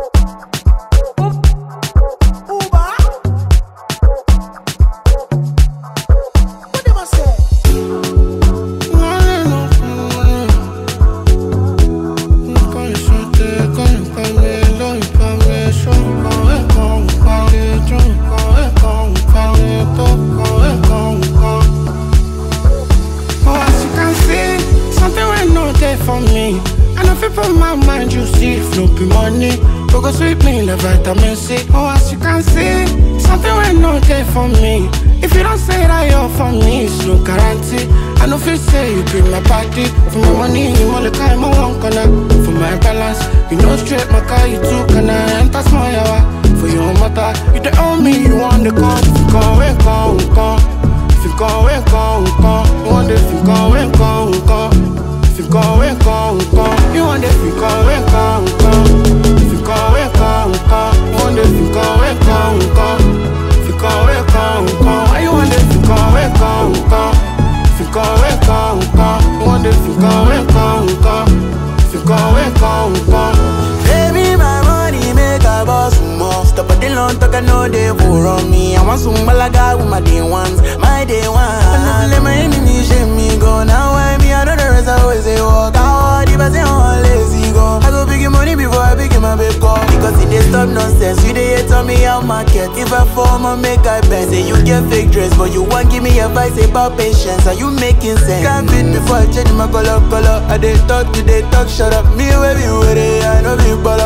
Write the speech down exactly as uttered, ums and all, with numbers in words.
For me, and if you put my mind, you see, no be money. We go sweep me like vitamin C. Oh, as you can see, something will not there for me. If you don't say that you're for me, it's no guarantee. I know if you say you be my party, for my money, you want the car, my one corner. For my balance, you know straight my car, you too can I enter small yawa. For your mother, you the owe me, you want the car. If you go away, go, go. If you go away, go, go. You want the if you go away, go, go. If you go away, go, go. You want if you go away, go, go. If you go away, go, go. You want if you go away, go, go. If you go away, go, go. Why you want if you go away, go, go. If you go away, go, go. You want if you go away, go, go. If you go away, go, go. Baby, my money make a boss more. Stop at the long talk, I know they will run me. I want some malaga with my day ones, my day ones. I never let my enemies shame me go. Now I me, I know the rest I always say walk out. If I say I'm lazy go, I go pick your money before I pick my baby go. Because if they stop nonsense, you they hate on me how market. If I form I make I bend. Say you get fake dress, but you won't give me advice about patience. Are you making sense? Can't fit before I change my color, color. I they talk, you they talk, shut up. Me baby, with it, I know be baller.